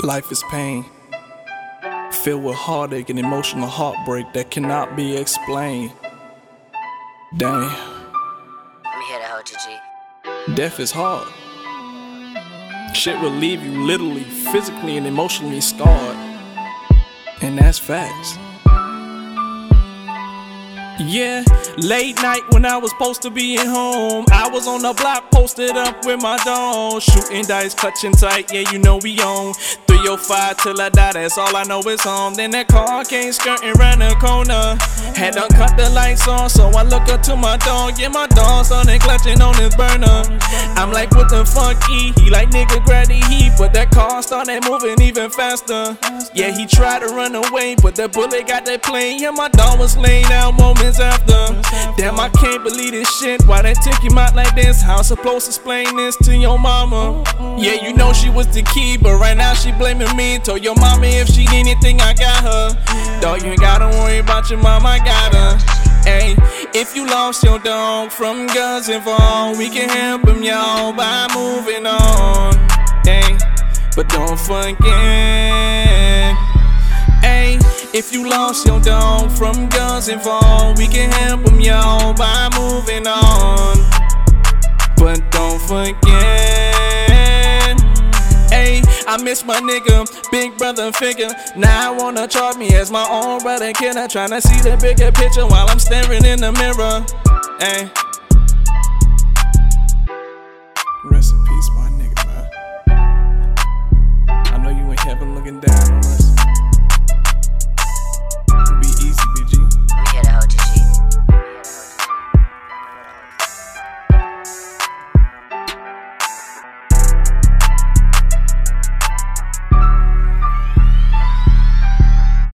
Life is pain, filled with heartache and emotional heartbreak that cannot be explained. Dang. Let me hear that whole GG. Death is hard. Shit will leave you literally, physically, and emotionally scarred. And that's facts. Yeah, late night when I was supposed to be at home, I was on the block posted up with my dome, shooting dice, clutching tight, yeah, you know we on 305 till I die, that's all I know is home. Then that car came skirting round the corner, had to cut the lights on, so I look up to my dog, yeah, my dog started clutching on his burner. I'm like, what the fuck, he like, nigga, grab the heat, but that car started moving even faster. Yeah, he tried to run away, but that bullet got that plane, yeah, my dog was laying out moments after. Damn, I can't believe this shit. Why they took him out like this? How I'm supposed to explain this to your mama? Yeah, you know she was the key, but right now she blaming me. Told your mama if she need anything, I got her. Dog, you ain't gotta worry about your mama, I got her. Hey, if you lost your dog from guns involved, we can help him, y'all, by moving on. Hey, but don't forget, hey, if you lost your dog from guns involved, we can help him, y'all, by moving on. But don't forget, hey, I miss my nigga, big brother figure. Now I wanna chart me as my own brother killer, tryna see the bigger picture while I'm staring in the mirror. Hey, rest in peace, my nigga, man. I know you in heaven looking down on us.